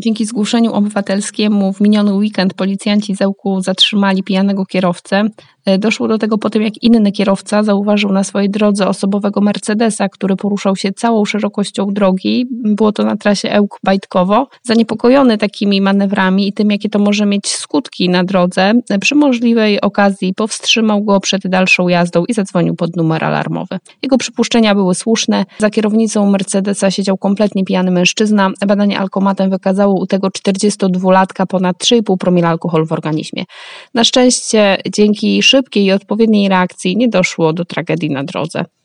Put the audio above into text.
Dzięki zgłoszeniu obywatelskiemu w miniony weekend policjanci z Ełku zatrzymali pijanego kierowcę. Doszło do tego po tym, jak inny kierowca zauważył na swojej drodze osobowego Mercedesa, który poruszał się całą szerokością drogi. Było to na trasie Ełk-Bajtkowo. Zaniepokojony takimi manewrami i tym, jakie to może mieć skutki na drodze, przy możliwej okazji powstrzymał go przed dalszą jazdą i zadzwonił pod numer alarmowy. Jego przypuszczenia były słuszne. Za kierownicą Mercedesa siedział kompletnie pijany mężczyzna. Badanie alkomatem wykazało u tego 42-latka ponad 3,5 promila alkoholu w organizmie. Na szczęście dzięki szybkiej i odpowiedniej reakcji nie doszło do tragedii na drodze.